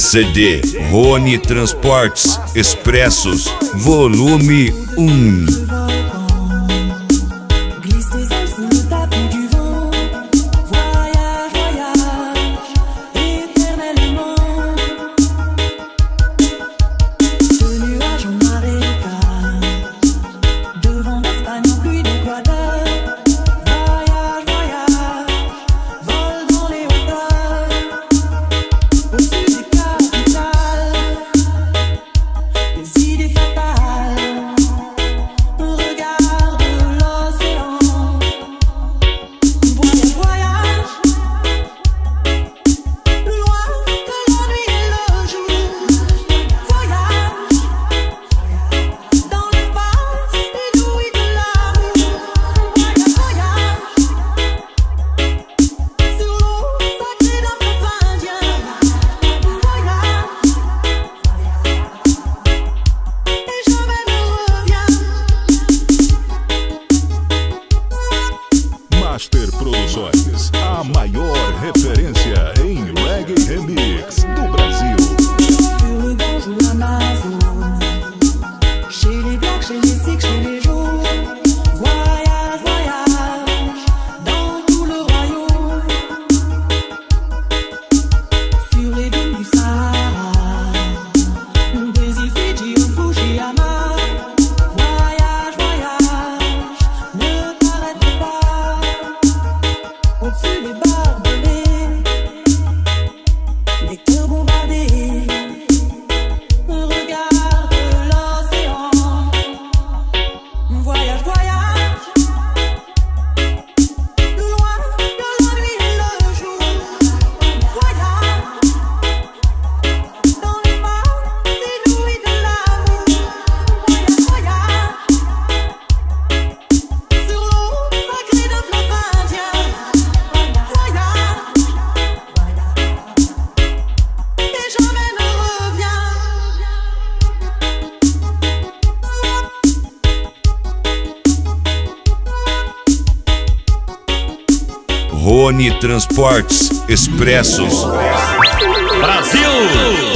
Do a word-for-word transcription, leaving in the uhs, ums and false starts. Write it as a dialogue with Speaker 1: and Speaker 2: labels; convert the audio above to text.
Speaker 1: C D Rony Transportes Expressos, volume um.
Speaker 2: Master Produções, a maior referência em reggae remix do Brasil.
Speaker 3: Sur le bonjour Amazon, chez les blacks, chez les sikhs, chez les jaunes. Voyage, voyage, dans tout le royaume. Sur les dunes du Sahara, des îles Fidji au Fujiyama. Voyage, voyage, ne t'arrête pas. Au-dessus des barbelés, des cœurs bombardés. Regarde l'océan. Voyage, voyage, loin de la nuit et le jour. Voyage, dans l'espace inouï de l'amour. Voyage, voyage, sur l'eau sacrée d'un fleuve indien. Voyage, et jamais ne reviens.
Speaker 1: Rony Transportes Expressos.
Speaker 4: Brasil!